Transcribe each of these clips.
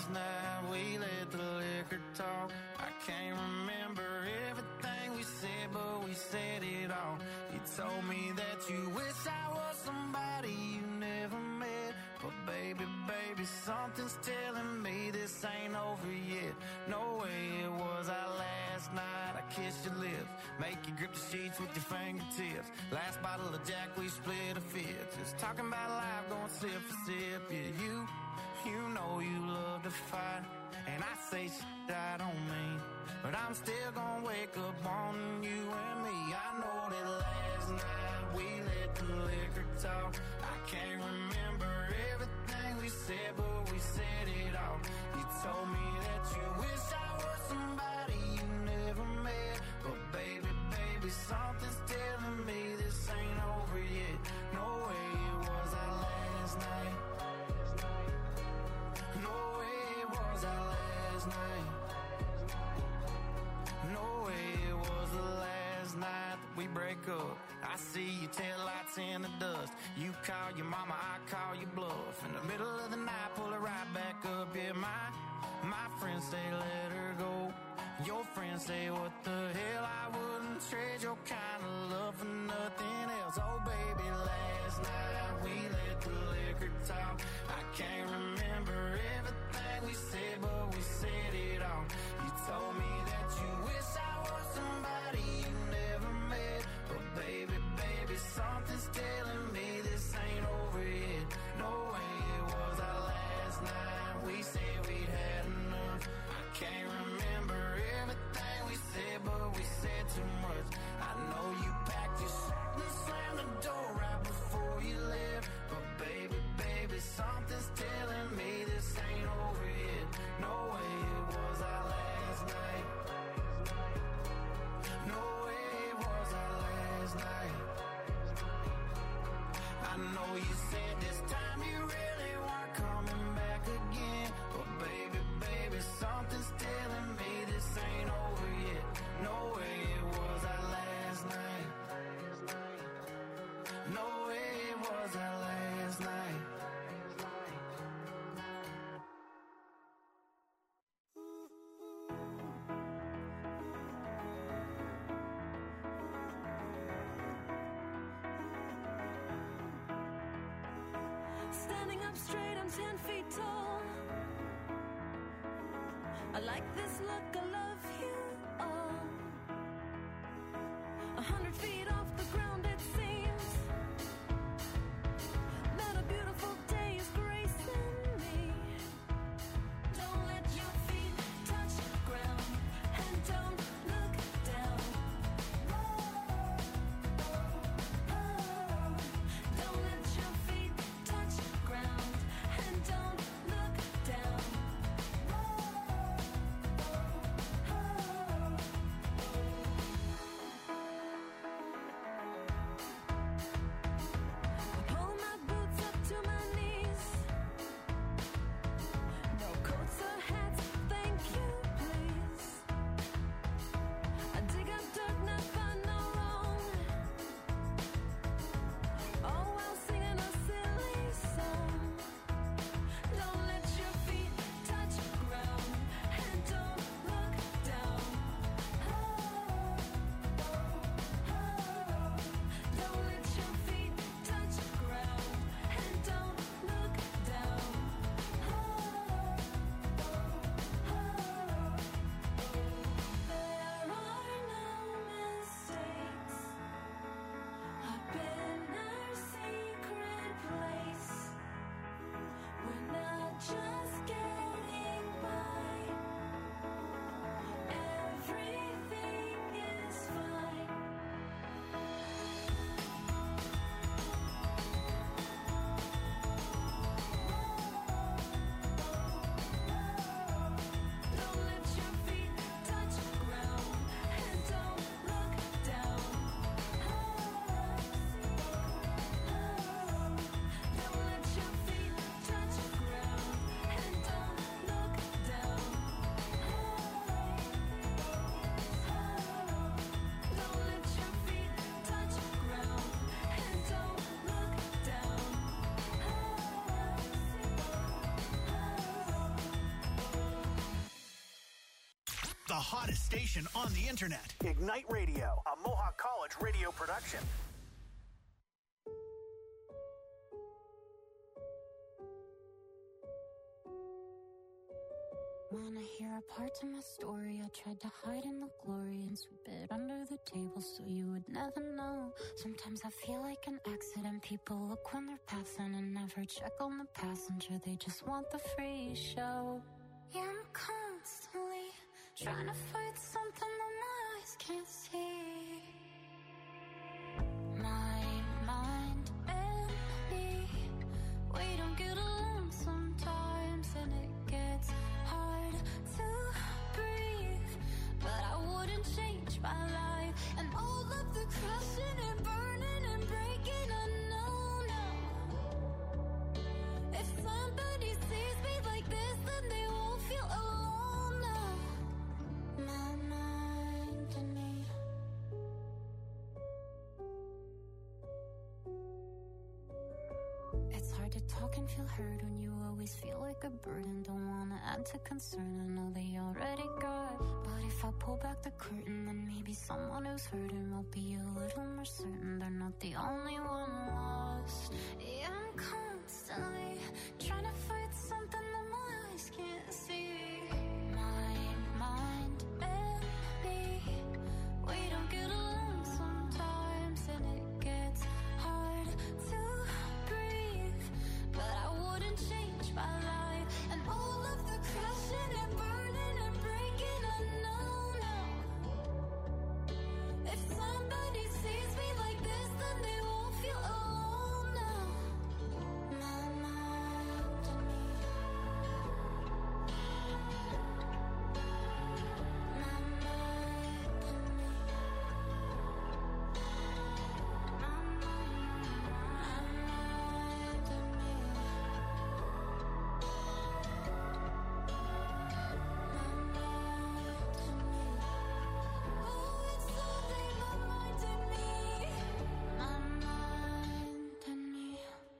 last night we let the liquor talk. I can't remember everything we said, but we said it all. You told me that you wish I was somebody you never met. But baby, baby, something's telling me this ain't over yet. No way it was our last night. I kissed your lips, make you grip the sheets with your fingertips. Last bottle of Jack, we split a fifth. Just talking about life, going sip for sip. Yeah, you know you love to fight, and I say shit I don't mean, but I'm still gonna wake up wanting you and me. I know that last night we let the liquor talk. I can't remember everything we said, but we said it all. You told me that you wish I was somebody you never met. But baby, baby, something's telling me this ain't over yet. No way it was our last night. No way it was our last night. No way it was the last night that we break up. I see your taillights in the dust. You call your mama, I call your bluff. In the middle of the night, pull her right back up. Yeah, my friends say let her go. Your friends say what the hell, I wouldn't trade your kind of love for nothing else. Oh baby, last night we let the liquor talk. I can't remember everything we said, but we said it all. You told me that you wish I was somebody you never met. But baby, baby, something's telling me this ain't over yet. No way it was our last night. We said we'd had enough. I can't remember everything we said, but we said too much. I know you packed your shit and slammed the door right before you left. But baby, baby, something's telling me this ain't over yet. No way it was our last night. No way it was our last night. I know you said this time you really weren't coming back again. But baby, baby, something's telling me this ain't over yet. No way it was our last night. No way it was our last night. Standing up straight, I'm 10 feet tall. I like this look, I love you all. 100 feet off the ground it seems, but a beautiful day is gracing me. Don't let your feet touch ground, and don't look down. Don't let your feet touch ground, and don't look down. The hottest station on the internet. Ignite Radio, a Mohawk College radio production. Wanna hear a part of my story? I tried to hide in the glory and sweep it under the table so you would never know. Sometimes I feel like an accident. People look when they're passing and never check on the passenger. They just want the free show. Yeah, I'm constantly trying to fight something that my eyes can't see. My mind and me, we don't get along sometimes, and it gets hard to breathe. But I wouldn't change my life, and all of the crashing and burning and breaking, I know now. If somebody sees me like this, then they won't feel alone now. My mind and me. It's hard to talk and feel heard when you always feel like a burden. Don't wanna add to concern, I know they already got. But if I pull back the curtain, then maybe someone who's hurting will be a little more certain they're not the only one lost. Yeah, I'm constantly trying to fight something that my eyes can't see. My mind and me, we don't get along sometimes, and it gets hard to breathe. But I wouldn't change my life, and all of the crashing and burning and breaking, I know now. If somebody sees me like this, then they won't feel alone now. My mind and me. My mind and me. My mind and me. Oh, it's only my mind and me. My mind and me.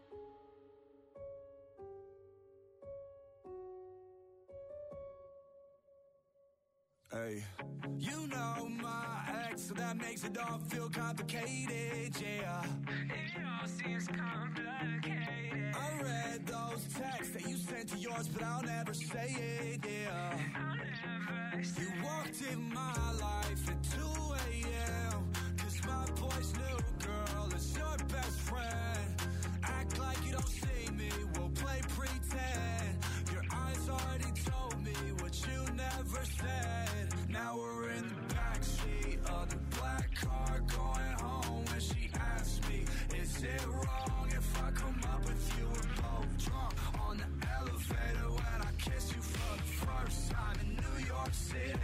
Hey, you know my ex, so that makes it all feel complicated, yeah. It all seems complicated. I read those texts that you sent to yours, but I'll never say it, yeah. I'll never say you walked in my life at 2 a.m. Cause my boy's new girl is your best friend. Act like you don't see me, we'll play pretend. Your eyes already told me what you never said. Now we're in the backseat of the black car going home. When she asked me, is it wrong if I come up with you? We're both drunk on the elevator when I kiss you for the first time in New York City.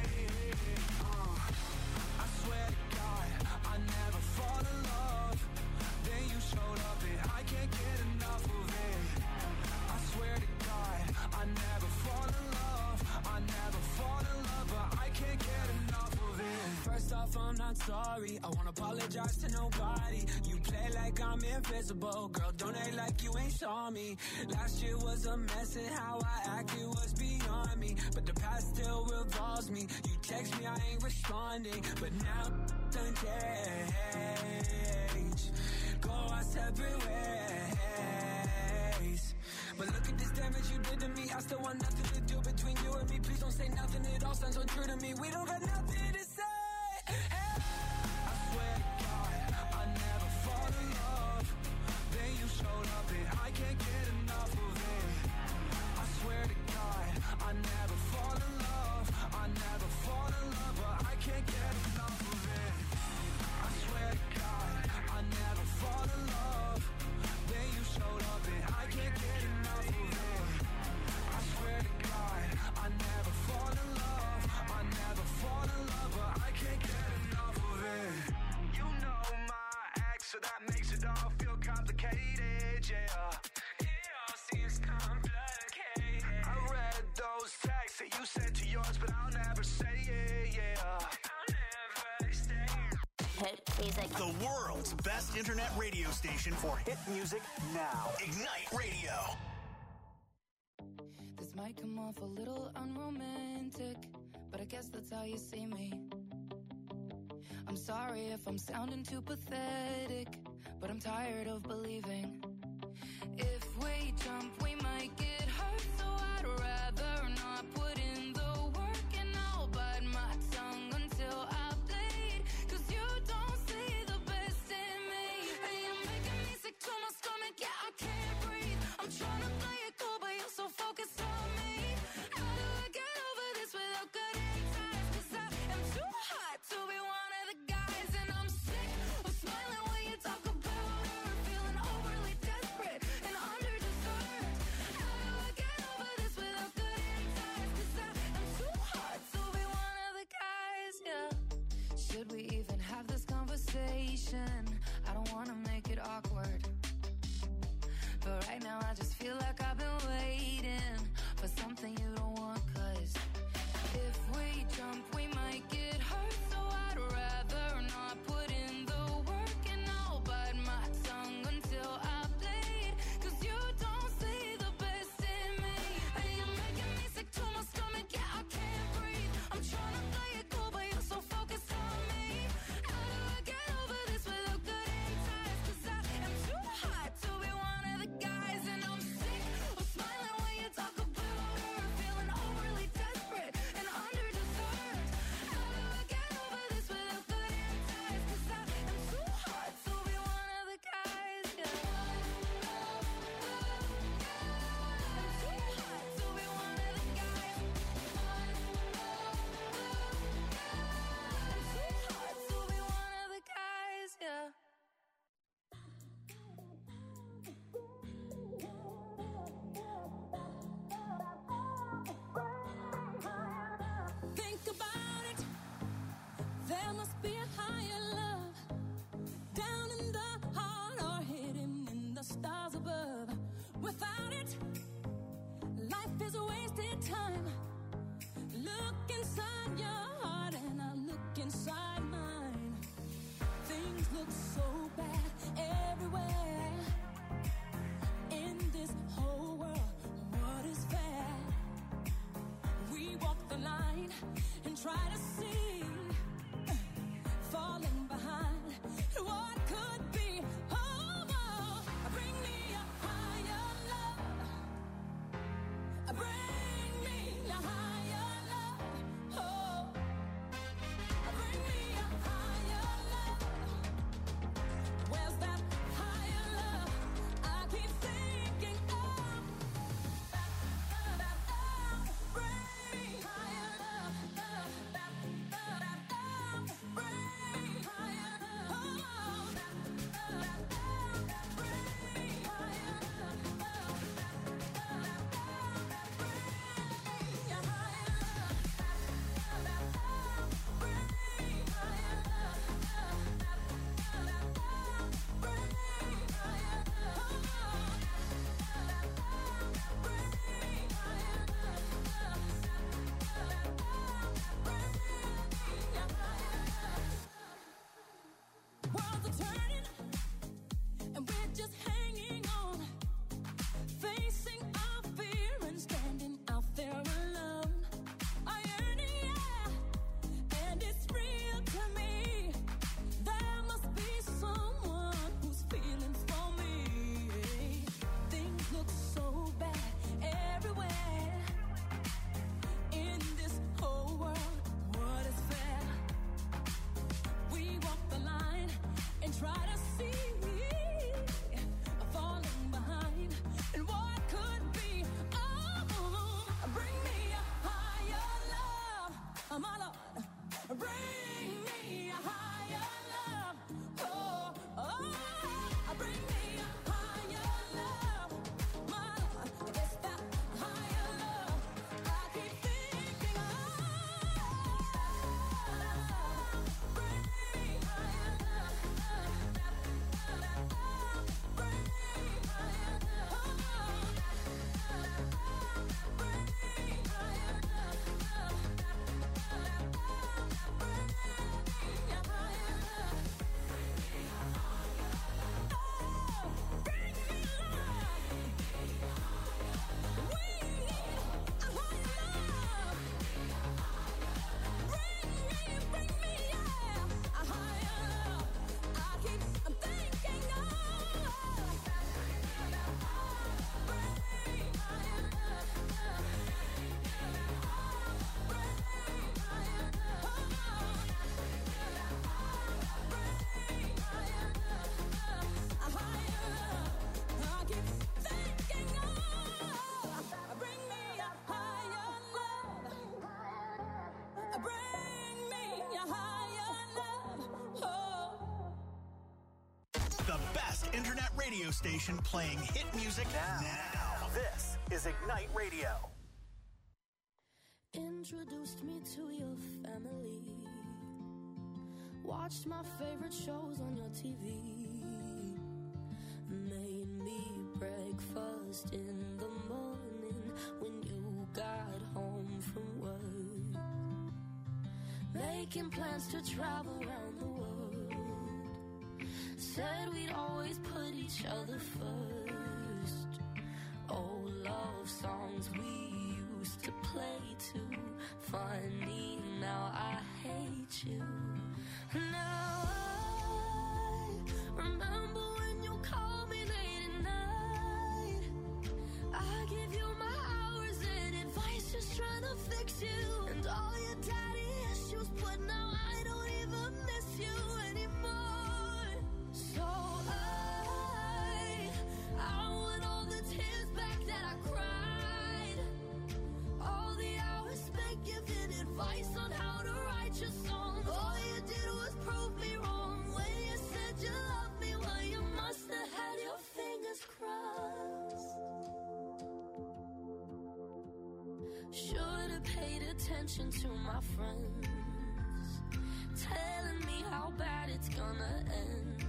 I swear to God, I never fall in love. Then you showed up and I can't get enough of it. I swear to God, I never fall in love. I never fall in love, but I can't get enough of it. First off, I'm not sorry. I won't apologize to nobody. You play like I'm invisible. Girl, don't act like you ain't saw me. Last year was a mess and how I acted was beyond me. But the past still revolves me. You text me, I ain't responding. But now done change. Go our separate ways. But look at this damage you did to me. I still want nothing to do between you and me. Please don't say nothing, it all sounds untrue to me. We don't got nothing to say. Hey. I swear to God, I never fall in love. Then you showed up and I can't get enough of it. I swear to God, I never fall in love. I never fall in love, but I can't get enough of it. I swear to God, I never fall in love. Then you showed up and I can't get enough of it. I swear to God, I never fall in love. I never fall in love, but I can't get enough of it. You know my ex, so that makes it all feel complicated, yeah. It all seems complicated. I read those texts that you sent to yours, but I'll never say it, yeah. I'll never say it. Hit music. The world's best internet radio station for Hit music now. Ignite Radio. This might come off a little unromantic, but I guess that's how you see me. I'm sorry if I'm sounding too pathetic, but I'm tired of believing. If we jump, we might get hurt, so I'd rather not put in the work, and I'll bite my tongue until I bleed, 'cause you don't see the best in me. And you're making me sick to my stomach, yeah, I can't breathe. I'm trying to play it cool, but you're so focused on me. How do I get over this without cutting ties? 'Cause I am too hot to be one of the guys, and I'm sick of smiling when you talk about her, feeling overly desperate and under-deserved. How do I get over this without cutting ties? 'Cause I am too hot to be one of the guys, yeah. Should we even have this conversation? I don't wanna make it awkward, but right now I just feel like I've been waiting for something you don't want, 'cause if we jump, we might get hurt, so I'd rather not put in the work, and I'll bite my tongue until I bleed, 'cause you don't see the best in me. And you're making me sick to my stomach, yeah, I can't breathe. I'm trying to play it cool, but you're so focused on me. How do I get over this without cutting ties? 'Cause I am too hot to be one of the guys, and I'm sick of smiling when you talk about her, feeling overly desperate and under-deserved. How do I get over this without cutting ties? 'Cause I am too hot to be one of the guys, yeah. I'm too hot to be one of the guys. I'm too hot to be one of the guys, yeah. Think about it. There must be a higher love down in the heart or hidden in the stars above. Without it, life is a wasted time. Look inside your heart and I look inside mine. Things look so bad everywhere. In this whole world, what is fair? We walk the line and try to see, falling behind what could be. Oh, bring me a higher love. Bring me a higher love. Oh, bring me a higher love. radio station playing hit music now. This is Ignite Radio. Introduced me to your family. Watched my favorite shows on your TV. Made me breakfast in the morning when you got home from work. Making plans to travel around the world. Said we'd always put each other first. Old love songs we used to play too. Funny, now I hate you. Now I remember when you called me late at night. I give you my hours and advice, just trying to fix you. And all your daddy issues, but now I don't even miss you anymore. So I want all the tears back that I cried. All the hours spent giving advice on how to write your songs. All you did was prove me wrong when you said you loved me. Well, you must have had your fingers crossed. Should have paid attention to my friends, telling me how bad it's gonna end.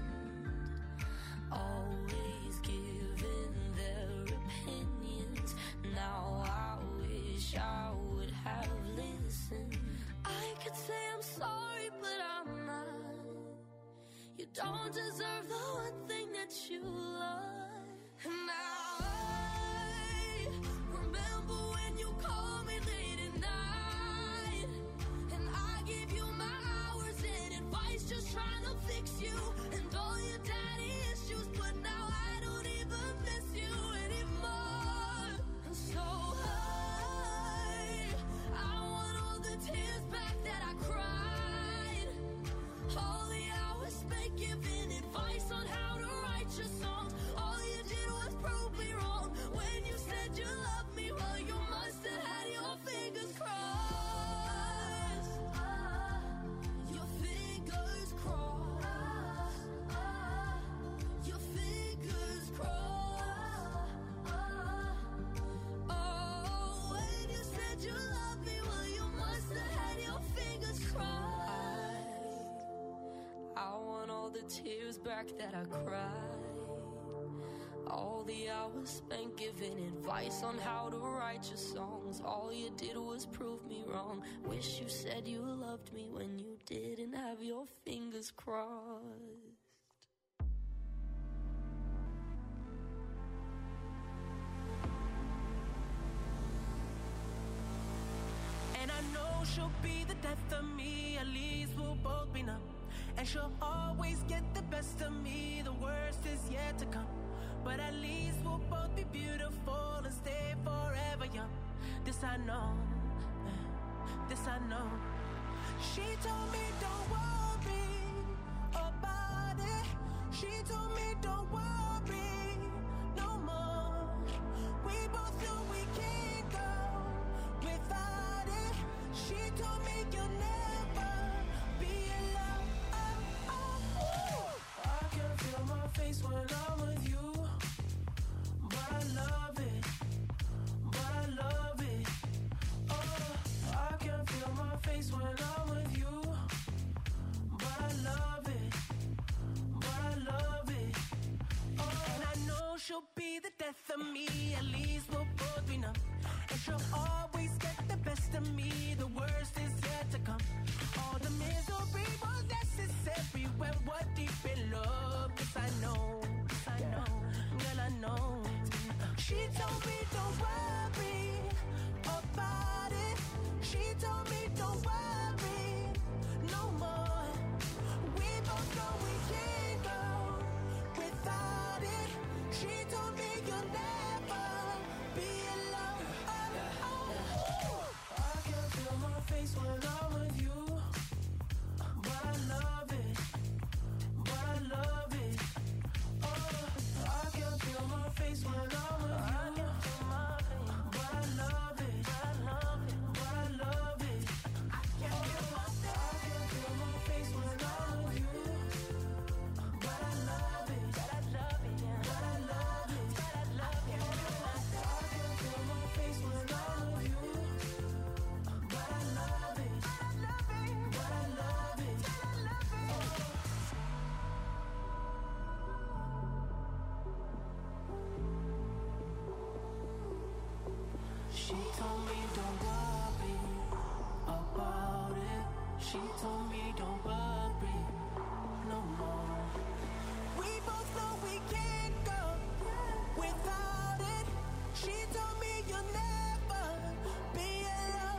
Always giving their opinions. Now I wish I would have listened. I could say I'm sorry, but I'm not. You don't deserve the one thing that you love. And now I remember when you called me late at night. And I gave you my hours and advice, just trying to fix you. And all your daddy issues, but now I don't even miss you anymore. So I want all the tears back that I cried. All the hours spent giving advice on how to write your songs. All you did was prove me wrong when you said you loved me. Well, you must have had your fingers crossed. Your fingers crossed. Your fingers crossed. Oh, when you said you loved me, well, you must have had your fingers crossed. I want all the tears back that I cried. All the hours spent giving advice on how to write your songs. All you did was prove me wrong. Wish you said you loved me when you didn't have your fingers crossed. And I know she'll be the death of me, at least we'll both be numb. And she'll always get the best of me, the worst is yet to come. But at least we'll both be beautiful and stay forever young. This I know, this I know. She told me don't worry about it. She told me don't worry no more. We both know we can't go without it. She told me you'll never be alone. I can feel my face when I'm with you. But I love it, but I love it. Oh, I can feel my face when I'm with you. But I love it, but I love it. Oh, and I know she'll be the death of me, at least we'll both be numb. And she'll always get the best of me, the worst is yet to come. All the misery was necessary when we're deep in love. Yes, I know, girl, I know. She told me don't worry about it. She told me don't worry no more. We both know we can't go without it. She told me you'll never be alone. I can feel my face when I'm with you. But I love it, but I love it. Oh, I can feel my face when I'm with you. She told me don't worry about it. She told me don't worry no more. We both know we can't go without it. She told me you'll never be alone.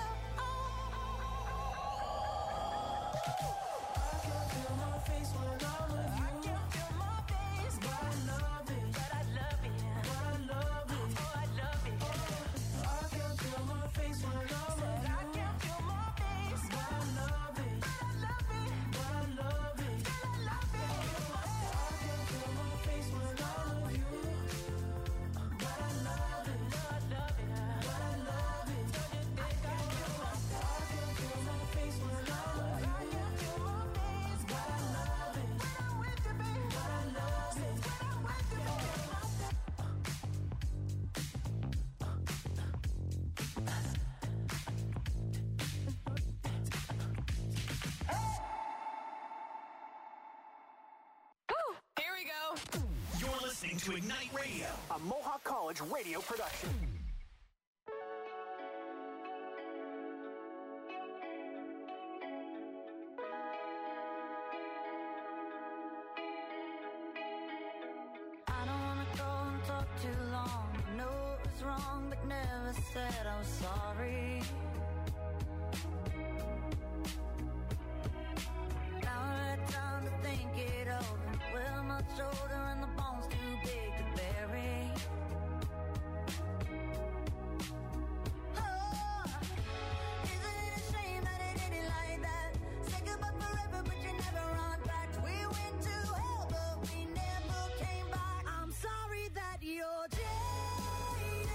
I can feel my face when I'm with you. I can feel my face, but I love it. But I love it. But I love it. Oh, I love it. I can feel my face when I'm with you. I can feel my face, but I love it. But I love it. But I love it. But I love it. I can feel my face when I'm with you. But I love it. But I love it. But I love it. I can feel my face when I'm with you. I can feel my face, but I love it. When I'm with you, baby. But I love it. When I'm with you, baby. Here we go. You're listening to Ignite Radio. A Mohawk College radio production. I don't wanna go and talk too long. I know it was wrong, but never said I was sorry. Now I had time to think it over. We're much older and the bones too big to bury. Oh, isn't it a shame that it ended like that? Say goodbye forever, but you never run back. We went to hell, but we never came back. I'm sorry that you're jaded.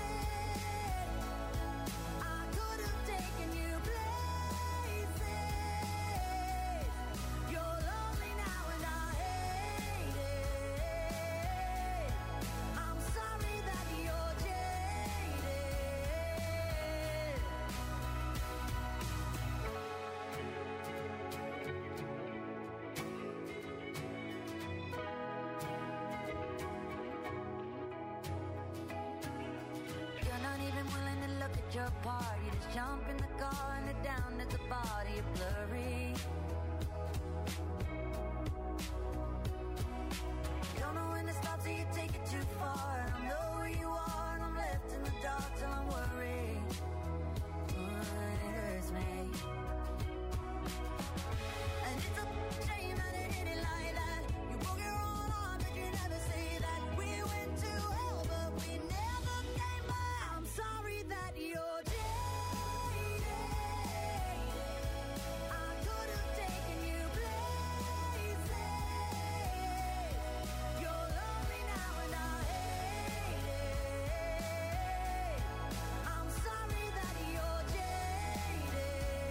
I could have taken you places. You're lonely now and I hate it. I'm sorry that you're jaded. You're not even willing to look at your part. You just jump in the car and head down at the body. You're blurry. You don't know when to stop, so you take it too far. And I know where you are, and I'm left in the dark till I'm worried. It hurts me. And it's a shame that it ended like that. You broke your own heart, but you never say that. We went to hell, but we never came back. I'm sorry that you're jaded. I could have taken you places. You're lonely now and I hate it. I'm sorry that you're jaded.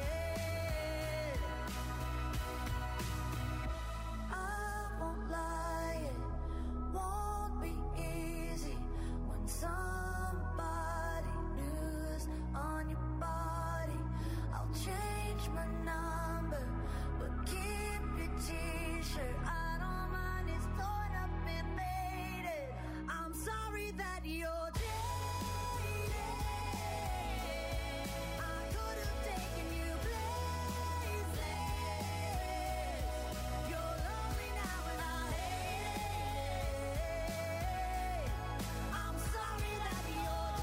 I won't lie, it won't be easy when somebody new's on your body. I'll change my number, but keep your t-shirt. I don't mind, it's torn up and faded. I'm sorry that you're jaded. I could have taken you places. You're lonely now and I hate it. I'm sorry that you're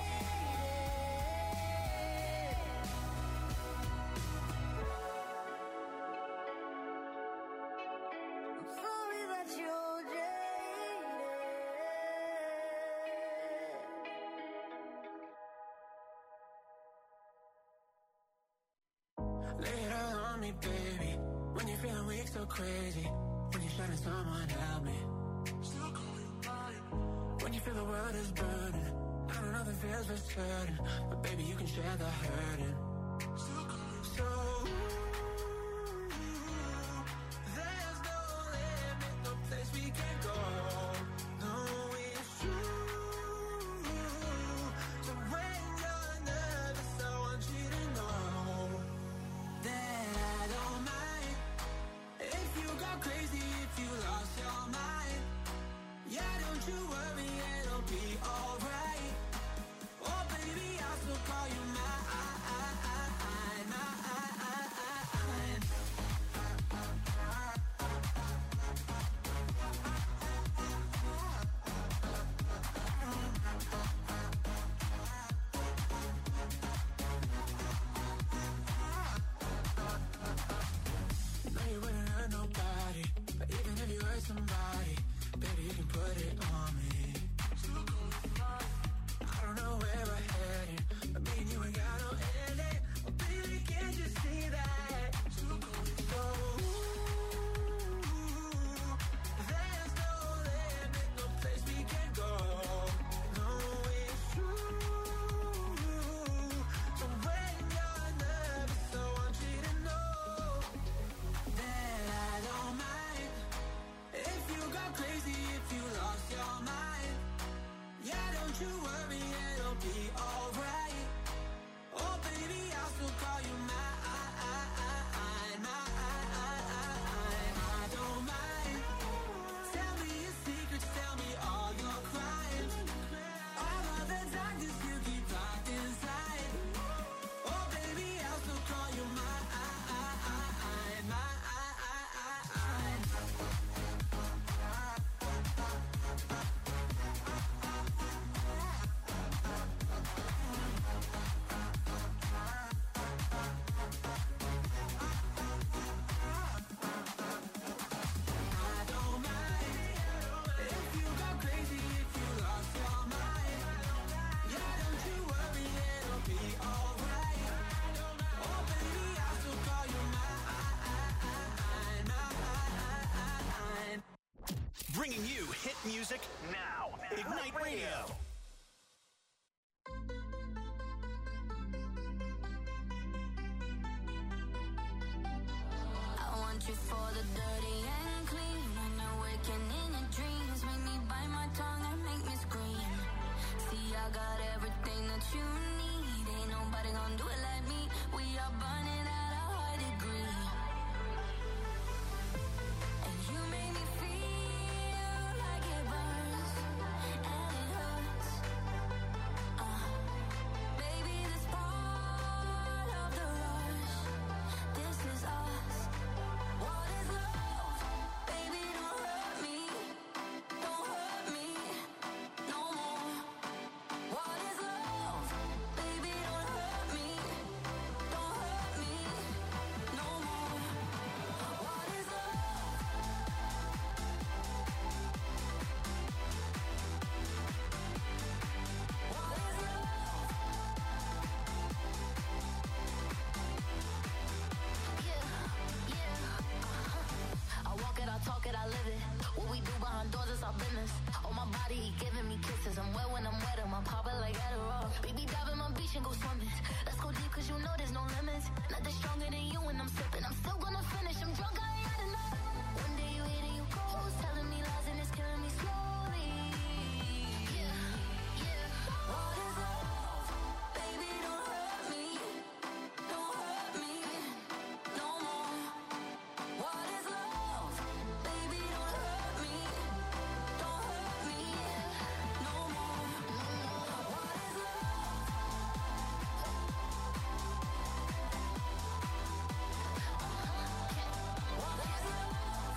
jaded. I'm sorry that you're jaded. Lay it all on me, baby. When you're feeling weak, so crazy. When you're shining, someone help me. Still call you mine. When you feel the world is burning, I don't know nothing feels for certain, but baby, you can share the hurting. Still call you so. There's no limit, no place we can go. No, it's true. So when you're nervous, I want you to know that I don't mind if you go crazy, if you lost your mind. Yeah, don't you worry, it'll be alright. Oh baby, I Radio. I want you for the dirty and clean. When you're waking in your dreams, make me bite my tongue and make me scream. See, I got everything that you need. Ain't nobody gonna do it like me. We are burning at a high degree. And you make me feel like it burns and it hurts. Baby, this part of the rush. This is us. What is love? Baby, don't hurt me. Don't hurt me no more. What is love? Baby, don't hurt me. Don't hurt me no more. What is love? What is love? I walk it, I talk it, I live it. What we do behind doors is our business. On my body, he giving me kisses. I'm wet when I'm wet, I'm popping like Adderall. Baby, dive in my beach and go swimming. Let's go deep, cause you know there's no limits. Nothing stronger than you when I'm sipping. I'm still gonna finish, I'm drunk, I ain't had enough. One day you hit and you close, telling me lies and it's killing me slowly. What is love? Baby, don't hurt me. Don't hurt me no more. What is love? Baby, don't hurt me. Don't hurt me no more. What is love? What is love?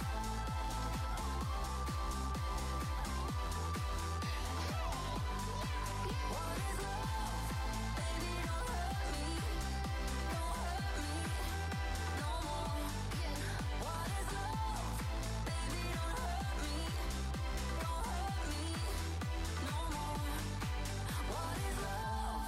What is love? Baby, don't hurt me. Don't hurt me no more. What is love? Baby, don't hurt me. Don't hurt me no more. What is love?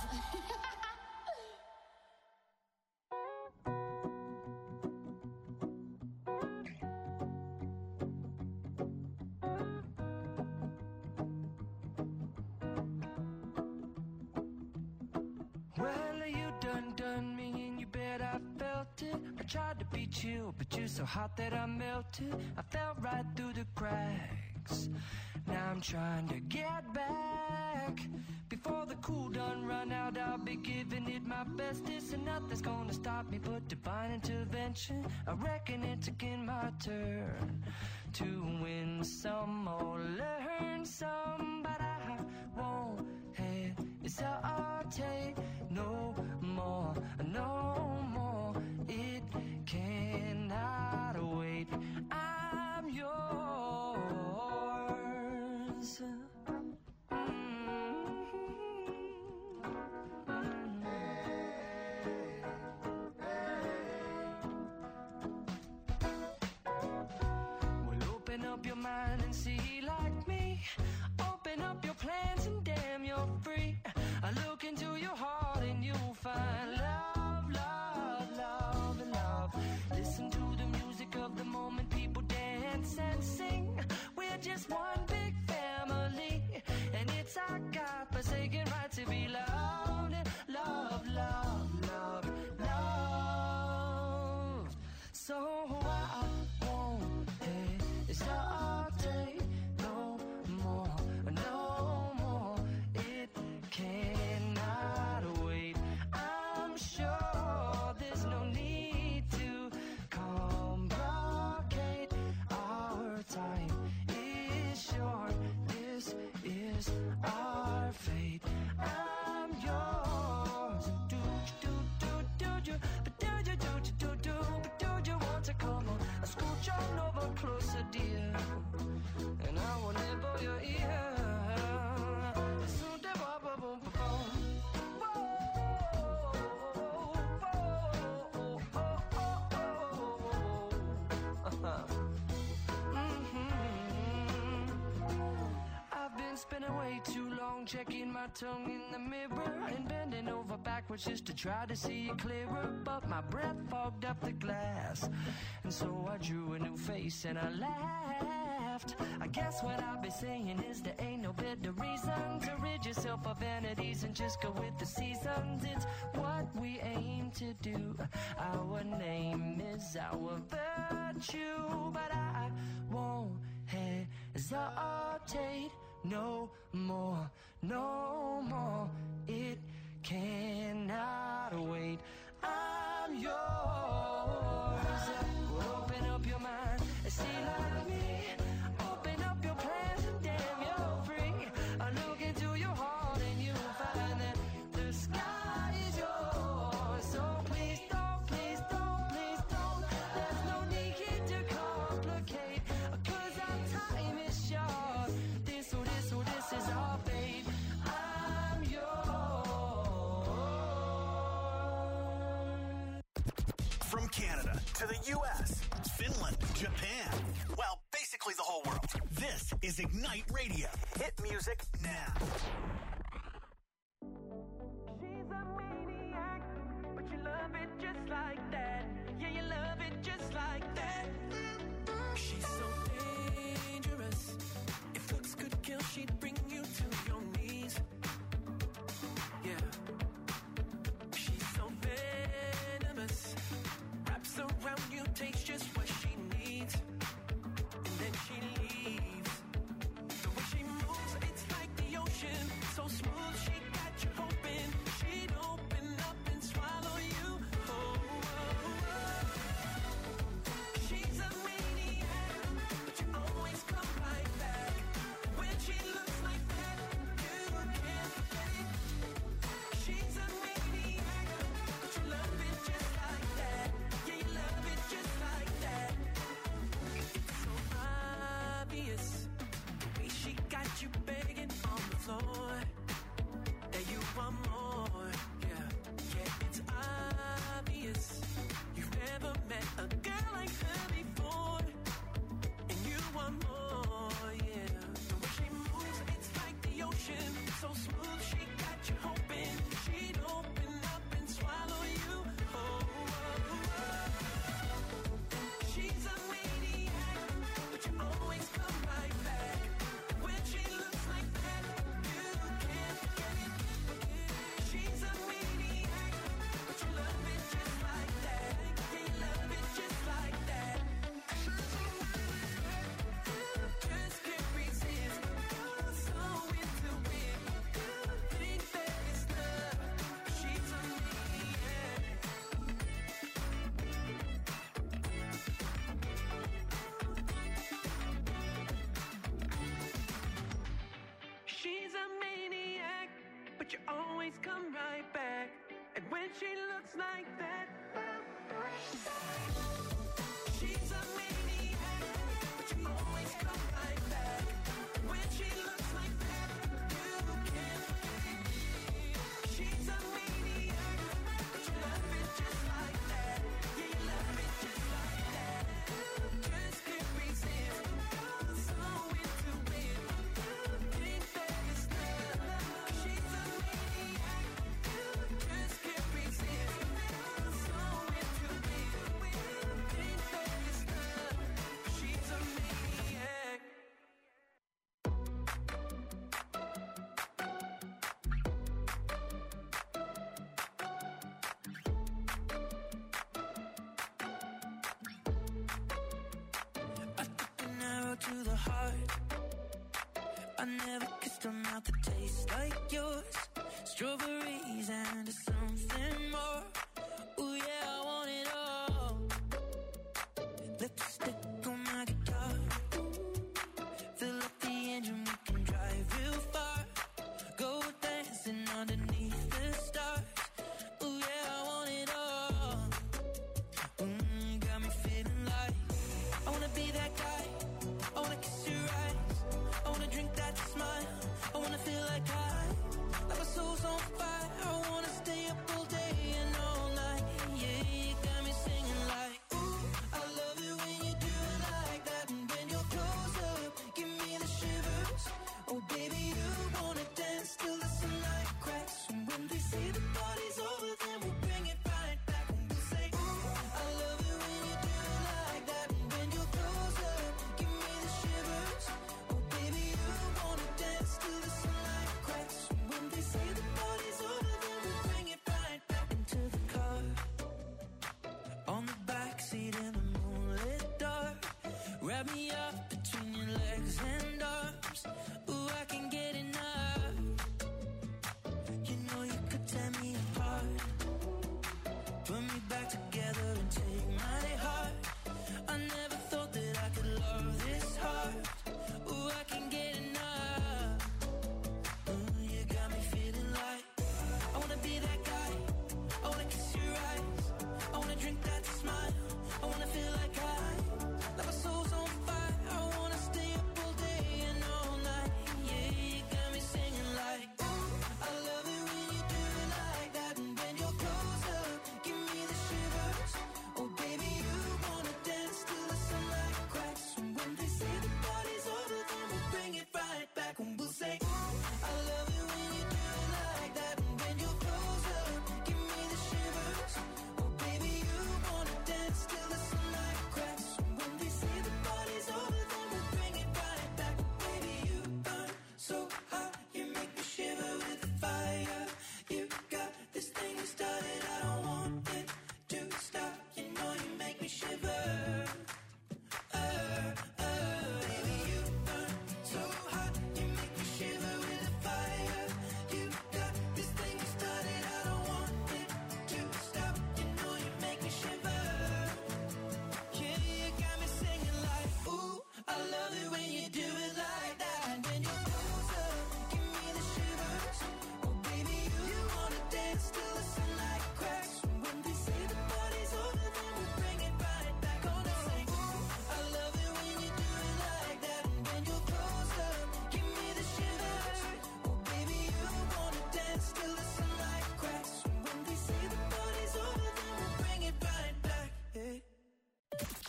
Well, you done me and you bet I felt it. I tried to be chill, but you're so hot that I melted. I fell right through the cracks. Now I'm trying to get back. Before the cool done run out, I'll be giving it my bestest. And nothing's gonna stop me but divine intervention. I reckon it's again my turn to win some or learn some. But I won't hesitate no more, no more. It cannot wait. I'm yours. Well, open up your mind and see like me. Open up your plans and damn, you're free. I look into your heart and you'll find love, love, love, and love. Listen to the music of the moment, people dance and sing. We're just one big family, and it's our God-forsaken right to be loved and love, love, love, love. So I won't hesitate no more, no more. It cannot wait. I'm sure there's no need to complicate. Our time is short. This is our fate. I'm yours. Do do do do do, but do you do do do, but do you want to come on? I scooch on over closer, dear, and I will nibble your ear. I've been spending way too long long, checking my tongue in the mirror and bending over backwards just to try to see it clearer. But my breath fogged up the glass, and so I drew a new face and I laughed. I guess what I'll be saying is there ain't no better reason to rid yourself of vanities and just go with the seasons. It's what we aim to do. Our name is our virtue, but I won't hesitate no more, no more. It cannot wait. I'm yours. Well, open up your mind and see like me. Open up your plans and damn, you're free. I look into your heart and you'll find that the sky is yours. So please don't, please don't, please don't. There's no need to complicate, 'cause our time is short. This is our fate. I'm yours. From Canada to the U.S., Finland, Japan, well, basically the whole world. This is Ignite Radio. Hit music now. She's a maniac, but you love it just like that. Yeah, you love it just like that. She's so dangerous. If looks could kill, she'd bring you to your knees. Yeah. She's so venomous. Wraps around you, takes just what she needs. And then she leaves. The way she moves, it's like the ocean. So smooth, she got you hoping she'd open up and swallow you. Oh, oh, oh. She's a maniac, but you always come right back. When she looks like that, you can't forget it. She's a maniac, but you love it just like that. Yeah, you love it just like that. It's so obvious, the way she got you begging on the floor, that you want more. Yeah, yeah, it's obvious. You've never met a girl like her before, and you want more. Yeah, the way she moves, it's like the ocean. So smooth, she got you hoping she'd open up and swallow you. Oh, oh, oh. She's a maniac, but you always come right back. When she looks like that, you can't forget it. She's a maniac, but you love it just like that. Yeah, you love it just like that. Just can't resist. You're so into it. Think that it's love. She's a maniac. She's a maniac, but you always come right back. And when she looks like that, she's a maniac, but you always come right back. When she looks like that, you can't forget it. She's a maniac, but you love it just like that. Yeah, you love it just like that. Just can't resist. You're so into it. Think that it's love. She's a maniac. Just can't resist. You're so into it. Think that it's love. She's a maniac. I took an arrow to the heart. I never kissed a mouth that tastes like yours. Strawberries and something more. Ooh yeah, I want it all. Lipstick on my guitar. Fill up the engine, we can drive real far. Go dancing underneath the stars. Ooh yeah, I want it all. Got me feeling like I wanna be that guy. I wanna kiss your eyes. I wanna drink that smile. I wanna feel like like my soul's on fire. I wanna stay up all day and all night. Yeah, you got me singing like, ooh, I love it when you do it like that. And when you're close up, give me the shivers. Oh baby, you wanna dance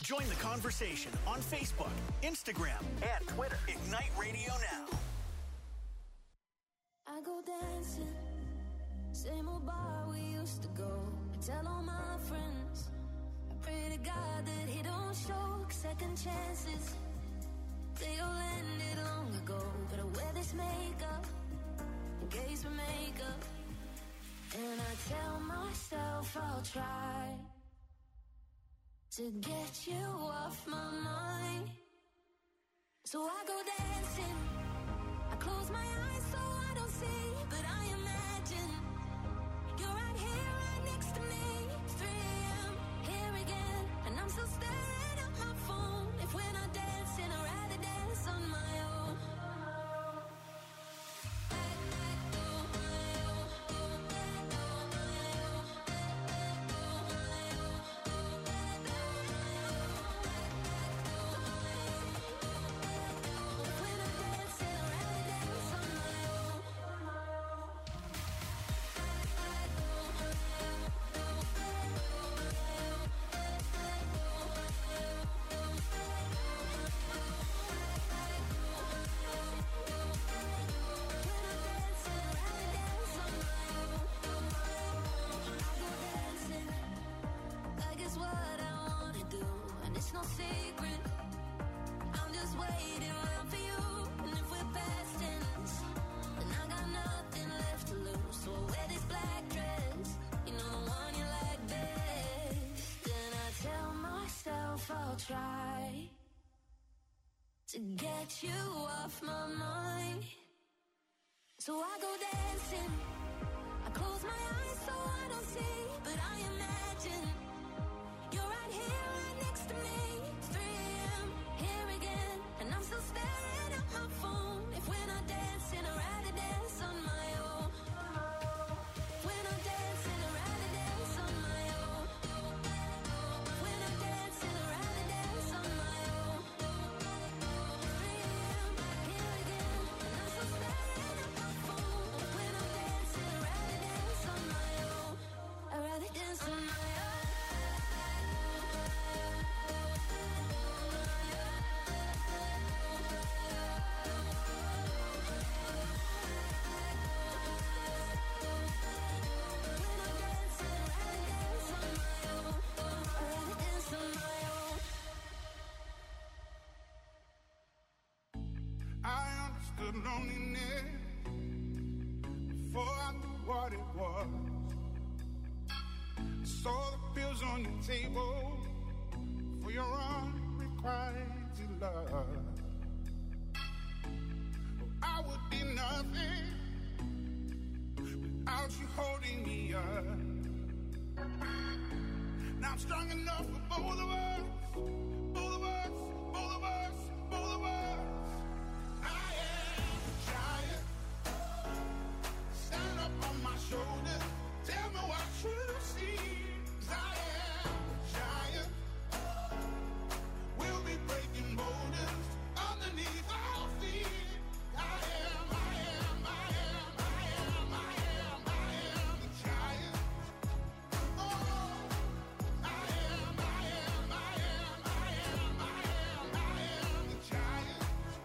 Join the conversation on Facebook, Instagram, and Twitter. Ignite Radio Now. I go dancing, same old bar we used to go. I tell all my friends, I pray to God that he don't show second chances. They all ended long ago, but I wear this makeup in case we make up. And I tell myself I'll try to get you off my mind. So I go dancing, I close my eyes so I don't see, but I imagine you're right here, right next to me. 3 a.m., here again, and I'm still staring at my phone. If we're not dancing, I'd rather dance on my own. It's no secret, I'm just waiting around for you. And if we're past tense, then I got nothing left to lose. So I wear this black dress, you know the one you like best. And I tell myself I'll try to get you off my mind. So I go dancing, I close my eyes so I don't see, but I imagine you're right here, right next to me. 3 a.m., here again, and I'm still staring at my phone. If we're not dancing, I'd rather dance on my own. If we're not dancing, I'd rather dance on my own. If we're not dancing, I'd rather dance on my own. 3 a.m., here again, and I'm still staring at my phone. If we're not dancing, I'd rather dance on my own. I'd rather dance on my own. I understood loneliness before I knew what it was. I saw the pills on your table for your unrequited love. I would be nothing without you holding me up. Now I'm strong enough for both of us, both of us, both of us, both of us. I am a giant. Stand up on my shoulders. Tell me what you see. 'Cause I am a giant. We'll be breaking boulders underneath our feet. I am the giant. Oh, I am the giant.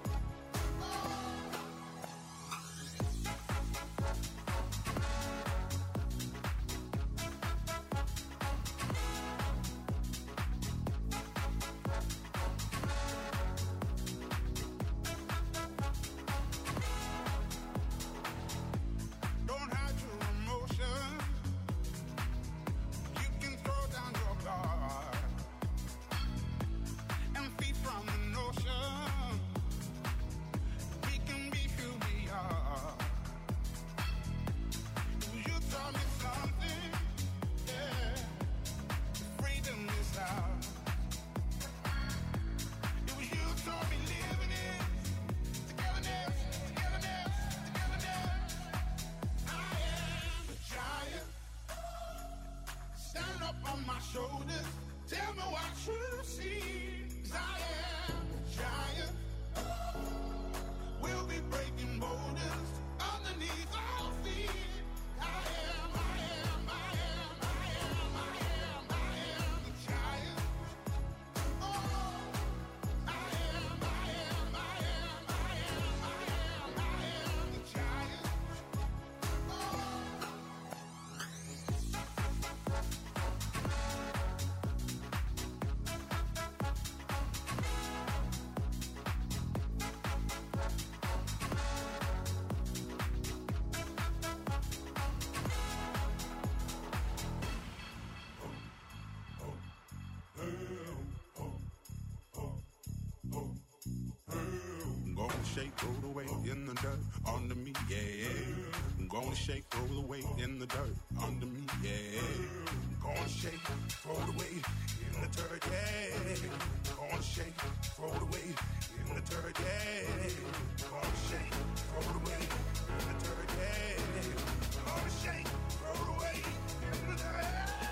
shake, roll the weight in the dirt under me, yeah. I'm gonna shake, roll the weight in the dirt under me, yeah. I'm gonna shake, roll the weight in the dirt, yeah. Gonna shake, roll the weight in the dirt, yeah. Gonna shake, roll the weight in the dirt, yeah. Gonna shake, roll the weight in the dirt.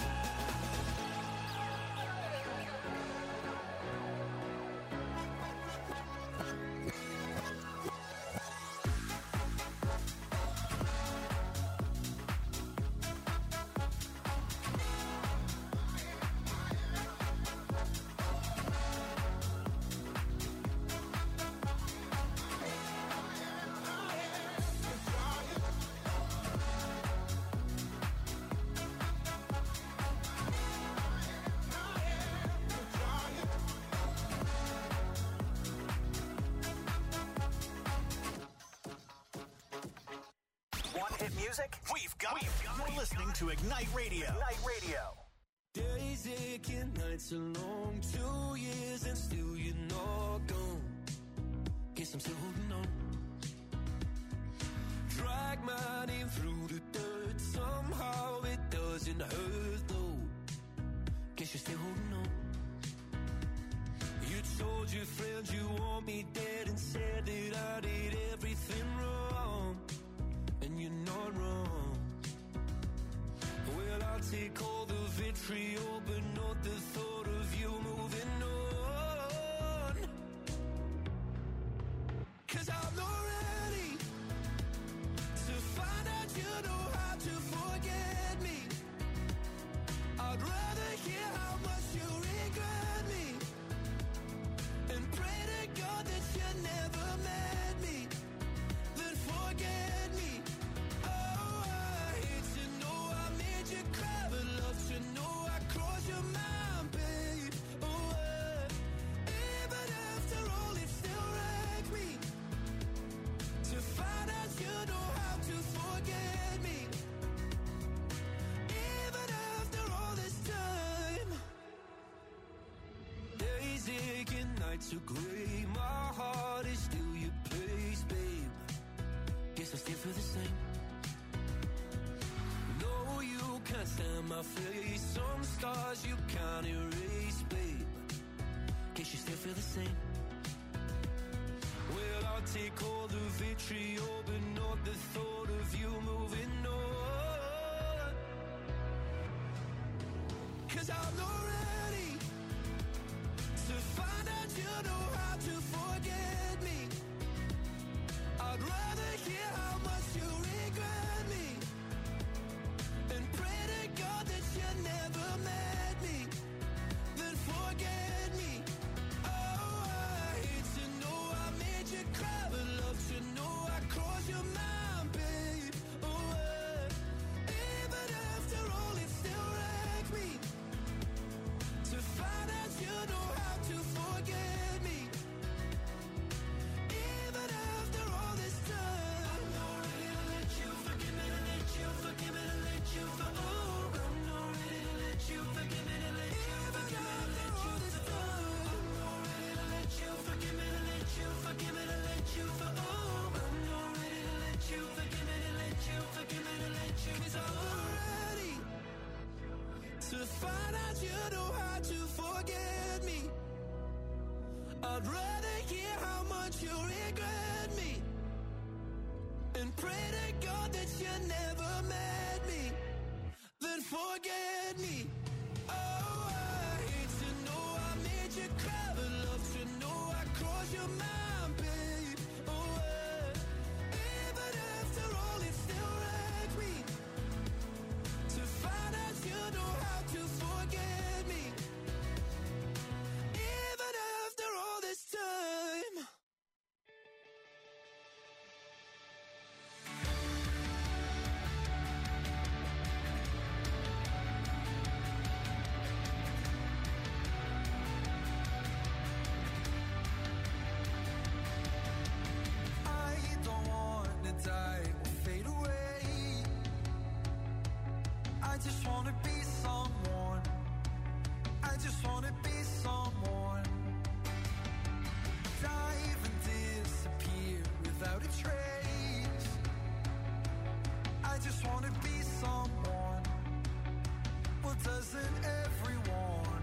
Hit music? We've got it. You're listening to Ignite Radio. Ignite Radio. Days aching, nights are long, 2 years and still you're not gone. Guess I'm still holding on. Drag my name through the dirt, somehow it doesn't hurt though. Guess you're still holding on. You told your friends you want me dead and said that I did everything wrong. And you're not wrong. Well, I'll take all the vitriol, but not the thought of you moving on. 'Cause I'm not ready to find out you know how to forget me. I'd rather hear how much you regret me and pray to God that you never met me, then forget me. Nights are gray, my heart is still your place, babe. Guess I still feel the same. No, you can't stand my face. Some scars you can't erase, babe. Guess you still feel the same. Well, I'll take all the vitriol, but not the thought of you moving on. 'Cause I'm not ready to find out you know how to forget me. I'd rather hear how much you regret me and pray to God that you never met me, then forget me. Oh, I hate to know I made you cry, but love to know I crossed your mind, babe. Oh, even after all, it still wrecked me to find out you know how to forget me. Even after all this time, I'm not ready to let you forgive me, to let you forgive me, to let you for oh, I'm not ready to let you forgive me, to let you forgive me, to let you for oh, I'm not ready to let you forgive me, to let you forgive me, to let you for oh, I'm not ready to let you forgive me, to let you forgive me, to let you 'cause I'm not ready to find out you know how to forget me. I'd rather hear how much you regret me and pray to God that you never met me, then forget me. Oh, I hate to know I made you cry, but love to know I crossed your mind, babe. Oh, even after all, it still wrecked me to find out you know how to forget me. Even after all this time. I don't want to die or fade away. I just want to be someone. I just want to be someone. Dive and disappear without a trace. I just wanna be someone. Well, doesn't everyone?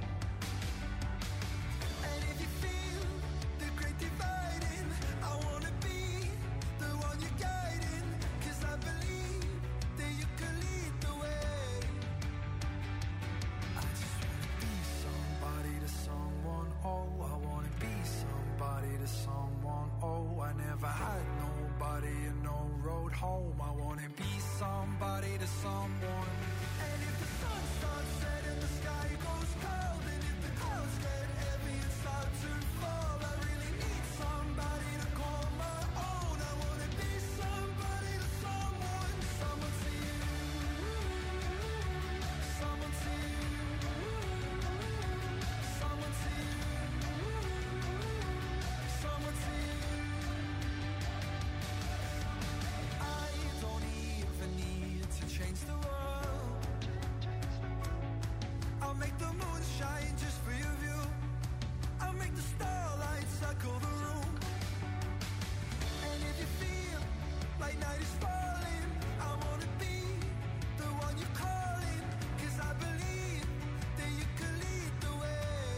And if you feel the great dividing, I wanna be the one you're guiding, 'cause I believe that you can lead the way. I just wanna be somebody to someone, oh, I wanna be somebody to someone, oh, I never had nobody and no road home, I wanna be somebody to someone. And if the sun starts setting, the sky goes cold, and if the clouds get heavy and start to fall, I really need somebody to call my own. I wanna be somebody to someone, someone to you, someone to you, someone to you, someone to you. I don't even need to change the world. I'll make the moon shine just for your view. I'll make the starlight circle the room. And if you feel like night is falling, I wanna be the one you're calling, 'cause I believe that you can lead the way.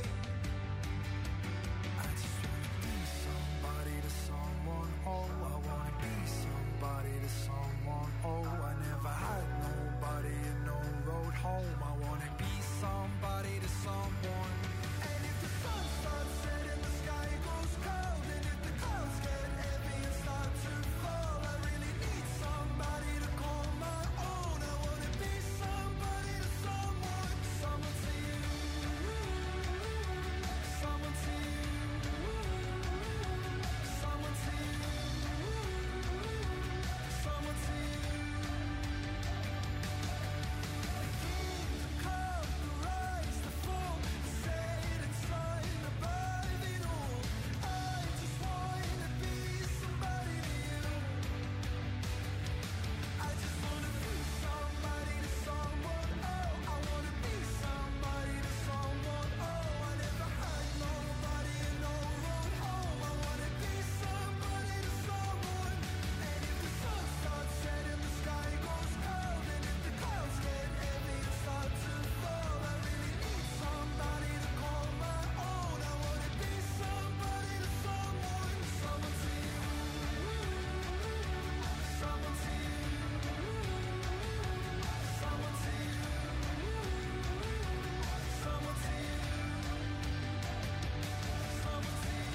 I just wanna be somebody to someone, oh, I wanna be somebody to someone, oh, I never had nobody and no road home, I wanna be somebody to someone. And if the sun starts setting, the sky goes cold, and if the clouds get heavy and start to fall, I really need somebody to call my own. I wanna be somebody to someone, someone to you, someone to you, someone to you, someone to you. Come, the rise, the fall, the setting sun above it all. I just wanna be somebody to you. I just wanna be somebody to someone, oh, I wanna be somebody to someone, oh, I never had nobody and no road home, I wanna be somebody to someone. And if the sun starts setting, the sky goes cold, and if the clouds get heavy and start to fall, I really need somebody to call my own. I wanna be somebody to someone, someone to you, someone to you, someone to you, someone to you, someone to you.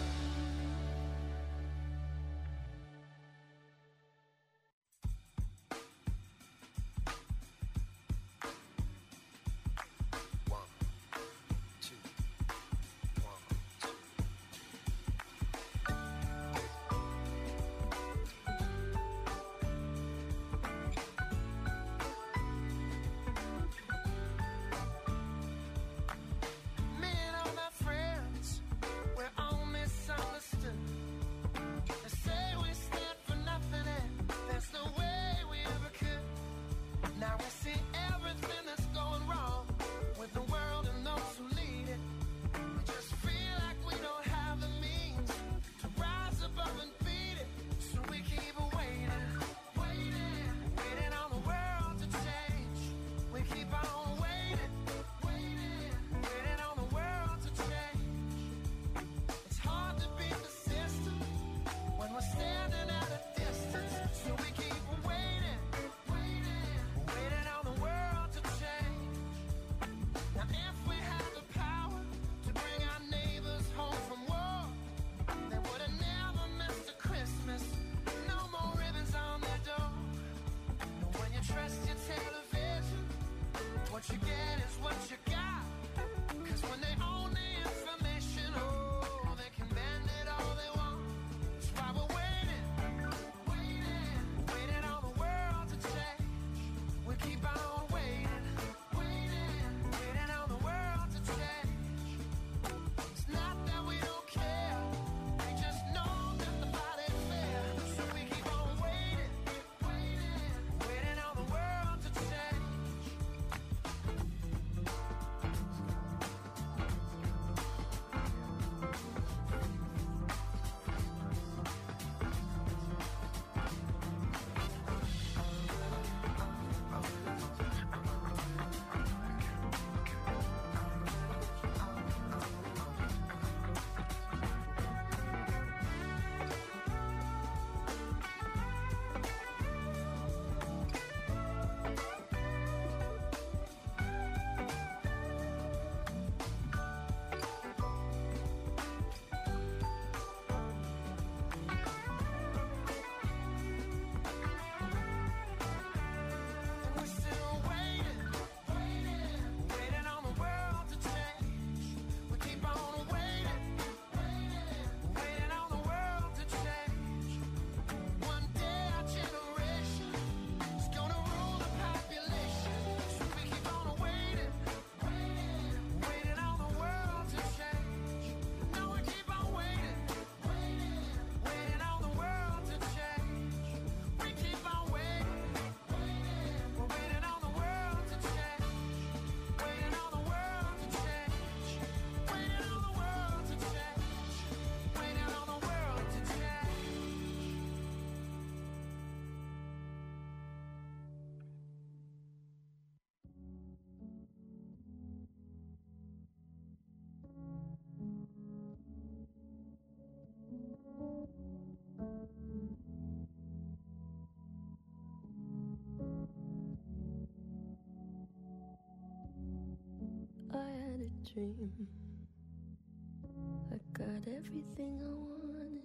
Me and all my friends, we're all misunderstood. They say we stand for nothing, and there's no way we ever could. Now we see everything that's going wrong with the world and those who lead it. We just feel like we don't have the means to rise above and beat it. So we keep waiting, waiting, waiting on the world to change. We keep on waiting, waiting, waiting on the world to change. It's hard to be persistent when we're standing at a distance. So we keep waiting, waiting, waiting on the world to change. Now if we had the power to bring our neighbors home from war, they would have never missed a Christmas. No more ribbons on their door. But when you trust your television, what you get is what you got. 'Cause when they own the information, oh, they can bend it all they want. That's why we're waiting, waiting, waiting on the world to change. We keep on waiting, waiting, waiting on the world to change. It's not that we don't care, we just know that the fight ain't fair. So we keep on waiting, waiting, waiting on the world to change. dream. I got everything I wanted,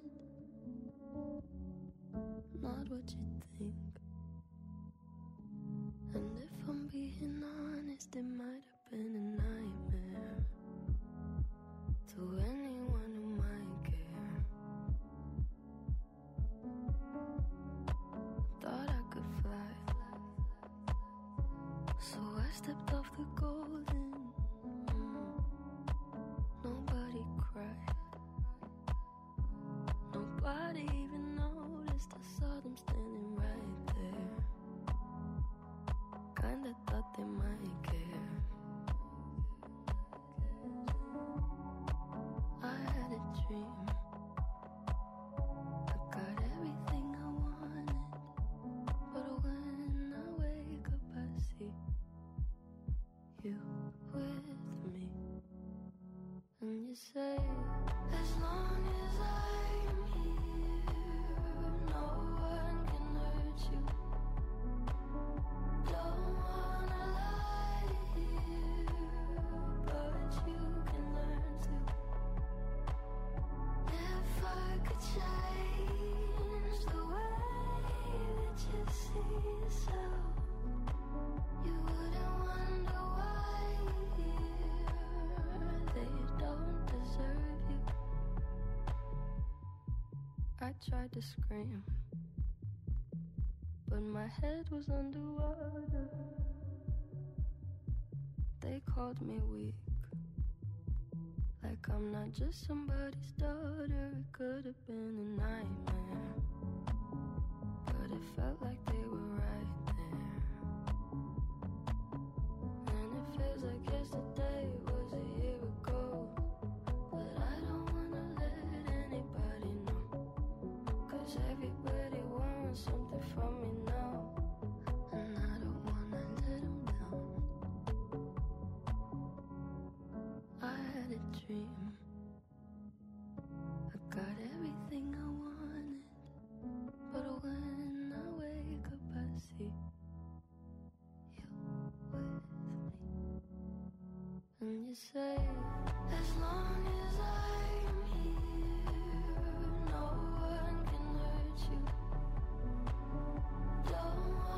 not what you think. And if I'm being honest, it might have been a nightmare to anyone who might care. Thought I could fly, so I stepped off the golden. Nobody cried, nobody even noticed. I saw them standing right there. Kinda thought they might care. I had a dream, I got everything I wanted, but when I wake up I see you with me. And you say, as long as I'm here, no one can hurt you. Don't wanna lie here, but you can learn to. If I could change the way that you see yourself, you wouldn't wonder why they don't deserve you. I tried to scream, but my head was underwater. They called me weak, like I'm not just somebody's daughter. It could have been a nightmare, but it felt like they were right there. And it feels like yesterday was a year ago, but I don't wanna let anybody know, 'cause everybody wants something from me now, and I don't wanna let them down. I had a dream, I got everything I wanted, but when I wake up I see you with me. And you say, as long as I'm here, no one can hurt you.